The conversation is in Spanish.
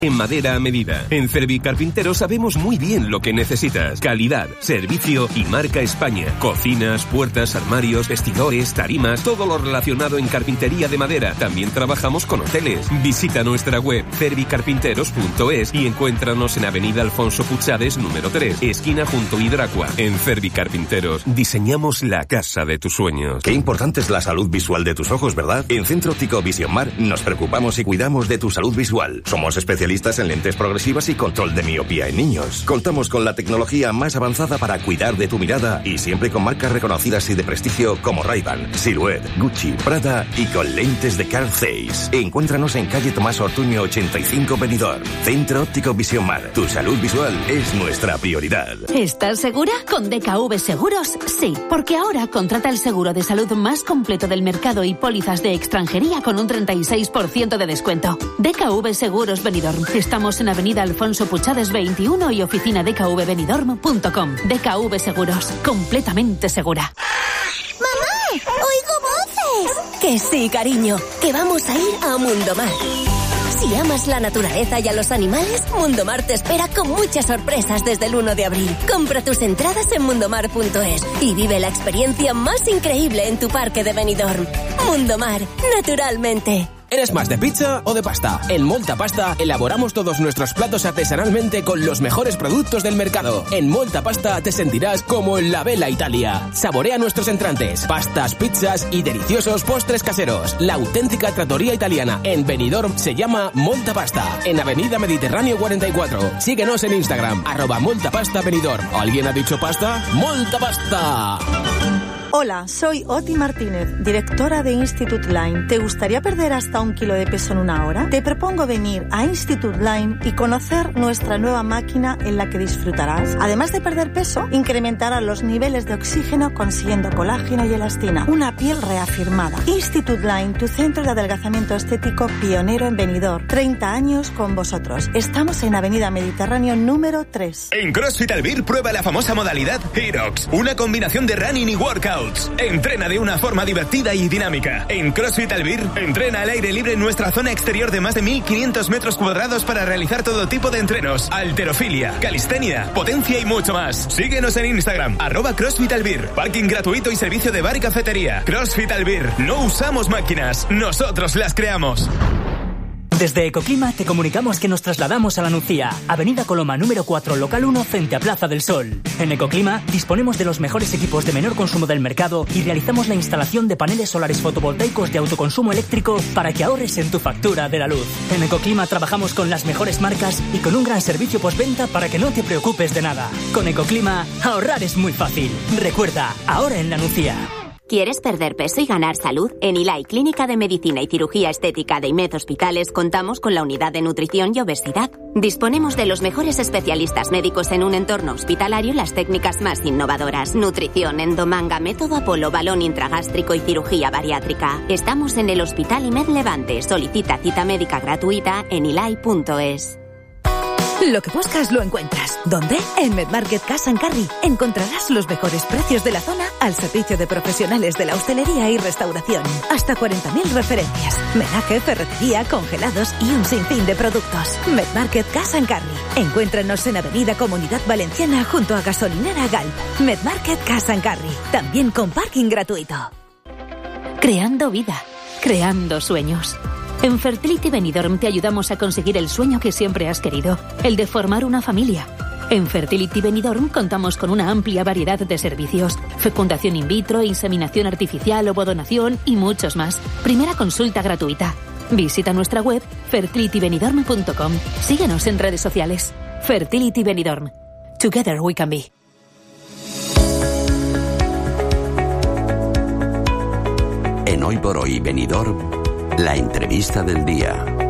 En madera a medida. En Cervicarpintero sabemos muy bien lo que necesitas. Calidad, servicio y marca España. Cocinas, puertas, armarios, vestidores, tarimas, todo lo relacionado en carpintería de madera. También trabajamos con hoteles. Visita nuestra web cervicarpinteros.es y encuéntranos en Avenida Alfonso Puchades, número 3, esquina junto a Hidracua. En Cervicarpinteros diseñamos la casa de tus sueños. Qué importante es la salud visual de tus ojos, ¿verdad? En Centro Óptico Vision Mar nos preocupamos y cuidamos de tu salud visual. Somos especialistas en lentes progresivas y control de miopía en niños. Contamos con la tecnología más avanzada para cuidar de tu mirada y siempre con marcas reconocidas y de prestigio como Ray-Ban, Silhouette, Gucci, Prada y con lentes de Carl Zeiss. Encuéntranos en calle Tomás Ortuño 85 Benidorm. Centro Óptico Vision Mar. Tu salud visual es nuestra prioridad. ¿Estás segura? Con DKV Seguros, sí. Porque ahora contrata el seguro de salud más completo del mercado y pólizas de extranjería con un 36% de descuento. DKV Seguros Benidorm. Estamos en Avenida Alfonso Puchades 21 y oficina dkvbenidorm.com. DKV Seguros. Completamente segura. ¡Mamá! ¡Oigo voces! Que sí, cariño. Que vamos a ir a Mundomar. Si amas la naturaleza y a los animales, Mundomar te espera con muchas sorpresas desde el 1 de abril. Compra tus entradas en mundomar.es y vive la experiencia más increíble en tu parque de Benidorm. Mundomar, naturalmente. ¿Eres más de pizza o de pasta? En Molta Pasta elaboramos todos nuestros platos artesanalmente con los mejores productos del mercado. En Molta Pasta te sentirás como en la Bella Italia. Saborea nuestros entrantes, pastas, pizzas y deliciosos postres caseros. La auténtica trattoria italiana en Benidorm se llama Molta Pasta, en Avenida Mediterráneo 44. Síguenos en Instagram, @MoltaPastaBenidorm. ¿Alguien ha dicho pasta? ¡Molta Pasta! Hola, soy Oti Martínez, directora de Institute Line. ¿Te gustaría perder hasta 1 kilo de peso en 1 hora? Te propongo venir a Institute Line y conocer nuestra nueva máquina en la que disfrutarás. Además de perder peso, incrementarás los niveles de oxígeno consiguiendo colágeno y elastina. Una piel reafirmada. Institute Line, tu centro de adelgazamiento estético pionero en Benidorm. 30 años con vosotros. Estamos en Avenida Mediterráneo número 3. En CrossFit Albir prueba la famosa modalidad HEROX, una combinación de running y workout. Entrena de una forma divertida y dinámica. En CrossFit Albir, entrena al aire libre en nuestra zona exterior de más de 1.500 metros cuadrados para realizar todo tipo de entrenos, halterofilia, calistenia, potencia y mucho más. Síguenos en Instagram, @CrossFit Albir. Parking gratuito y servicio de bar y cafetería. CrossFit Albir. No usamos máquinas, nosotros las creamos. Desde Ecoclima te comunicamos que nos trasladamos a La Nucía, Avenida Coloma número 4, local 1, frente a Plaza del Sol. En Ecoclima disponemos de los mejores equipos de menor consumo del mercado y realizamos la instalación de paneles solares fotovoltaicos de autoconsumo eléctrico para que ahorres en tu factura de la luz. En Ecoclima trabajamos con las mejores marcas y con un gran servicio postventa para que no te preocupes de nada. Con Ecoclima, ahorrar es muy fácil. Recuerda, ahora en La Nucía. ¿Quieres perder peso y ganar salud? En ILAI Clínica de Medicina y Cirugía Estética de IMED Hospitales contamos con la unidad de nutrición y obesidad. Disponemos de los mejores especialistas médicos en un entorno hospitalario y las técnicas más innovadoras. Nutrición, endomanga, método Apolo, balón intragástrico y cirugía bariátrica. Estamos en el Hospital IMED Levante. Solicita cita médica gratuita en ilai.es. Lo que buscas lo encuentras. ¿Dónde? En MedMarket Cash & Carry. Encontrarás los mejores precios de la zona al servicio de profesionales de la hostelería y restauración. Hasta 40.000 referencias. Menaje, ferretería, congelados y un sinfín de productos. MedMarket Cash & Carry. Encuéntranos en Avenida Comunidad Valenciana junto a Gasolinera Galp. MedMarket Cash & Carry. También con parking gratuito. Creando vida. Creando sueños. En Fertility Benidorm te ayudamos a conseguir el sueño que siempre has querido, el de formar una familia. En Fertility Benidorm contamos con una amplia variedad de servicios: fecundación in vitro, inseminación artificial, ovodonación y muchos más. Primera consulta gratuita. Visita nuestra web fertilitybenidorm.com. Síguenos en redes sociales. Fertility Benidorm. Together we can be. En Hoy por Hoy Benidorm, la entrevista del día.